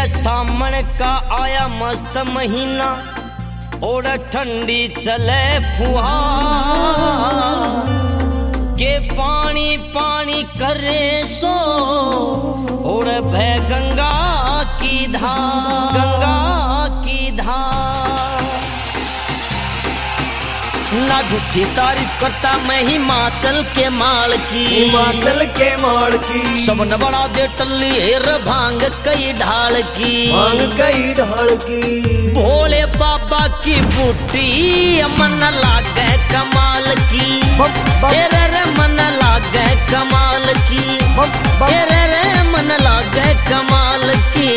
सामन का आया मस्त महीना और ठंडी चले फुहार के पानी पानी करे सो और भय गंगा की धार, गंगा की धार। ना झूठी तारीफ करता मैं हिमाचल के माल की, हिमाचल के माल की। सबन बड़ा दे टल्ली हेर भांग कई ढाल की, भांग कई ढाल की। भोले बाबा की बूटी मन लागे कमाल की, तेरे रे मन लागे कमाल की, तेरे रे मन लागे कमाल की।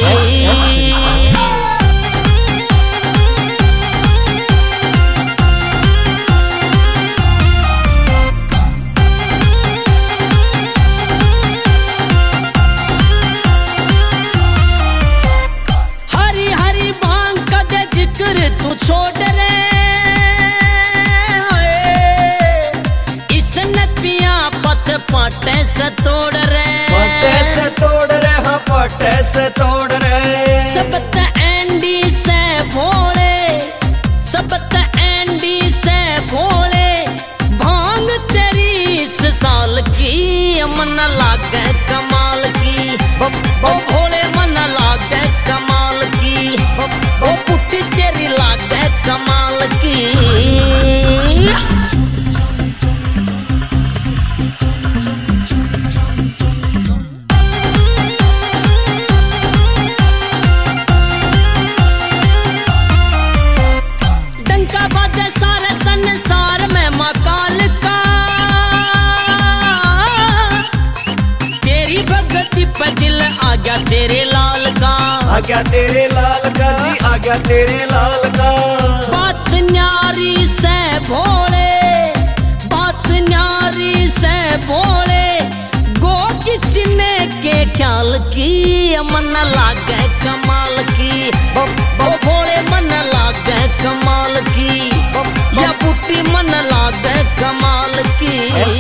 तू छोड़ रे इसने पिया पच पाटे से तोड़ रे, पाटे से तोड़ रे, हाँ पाटे से तोड़ रे। सबत एंडी से भोले, सबत एंडी से भोले, भांग तेरी इस साल की मन लागे कमाल की, ओ भोले मन लागे कमाल की, ओ पुट्टी तेरी लागे कमाल की। डंका बाजे सारे संसार में मकाल का, तेरी भक्ति पे दिल आ गया तेरे लाल का, आ गया तेरे लाल का जी, आ गया तेरे लाल का। बात न्यारी से भोले, बात न्यारी से भोले, गो किसने के ख्याल की मन लागे कमाल की, ओ भोले मन लागे कमाल की, या बूटी मन लागे कमाल की।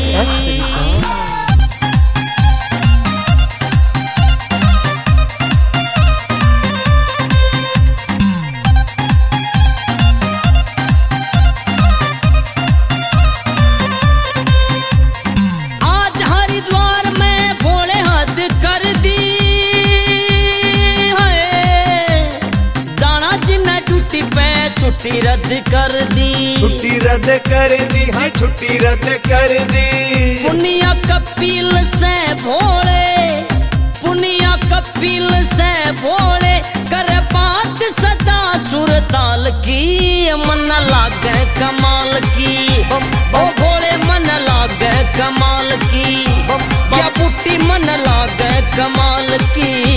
छुट्टी रद्द कर दी, छुट्टी रद्द कर दी, हाँ छुट्टी रद्द कर दी। पुनिया कपिल से भोले, पुनिया कपिल से भोले, कर बात सदा सुरताल की मन लागे कमाल की, ओ भोले मन लागे कमाल की, या बूटी मन लागे कमाल की।